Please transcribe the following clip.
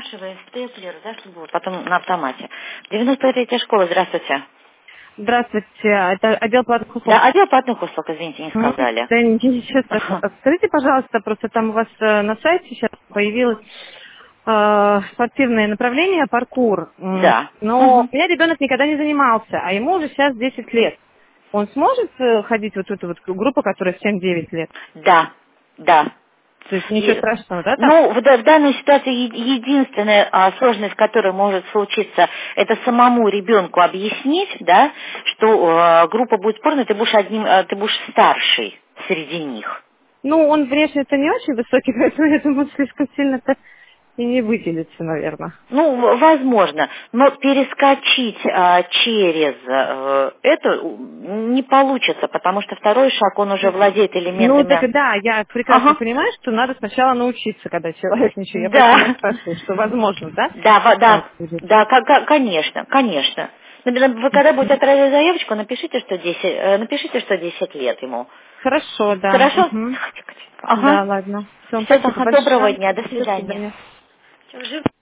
спрашивает степлер, да, чтобы вот потом на автомате. 93-я школа, здравствуйте. Здравствуйте, это отдел платных услуг. Да, отдел платных услуг, извините, не сказали. Да, ничего страшного. Ага. Скажите, пожалуйста, просто там у вас на сайте сейчас появилось спортивное направление паркур. Да. Но Мгм. у меня ребенок никогда не занимался, а ему уже сейчас 10 лет. Он сможет ходить вот в эту вот группу, которая 7-9 лет? Да, да. То есть ничего И, страшного, да, там? ну, в данной ситуации единственная сложность, которая может случиться, это самому ребенку объяснить, да, что группа будет спорной, ты будешь ты будешь старший среди них. Ну, он внешне-то не очень высокий, поэтому я думаю, слишком сильно-то и не выделится, наверное. Ну, возможно, но перескочить через это не получится, потому что второй шаг, он уже владеет Ну, так элементами. да, я прекрасно Ага. понимаю, что надо сначала научиться, когда человек ничего. Я поэтому и Да. спрашиваю, что возможно, да? Да, Так да, будет. да, конечно, конечно. Вы когда будете отправлять заявочку, напишите, что 10 лет ему. Хорошо, да. Хорошо? Мгм. Ага. Да, ладно. Все, Всего спасибо доброго большое. дня, до До свидания. свидания. Всё, жив-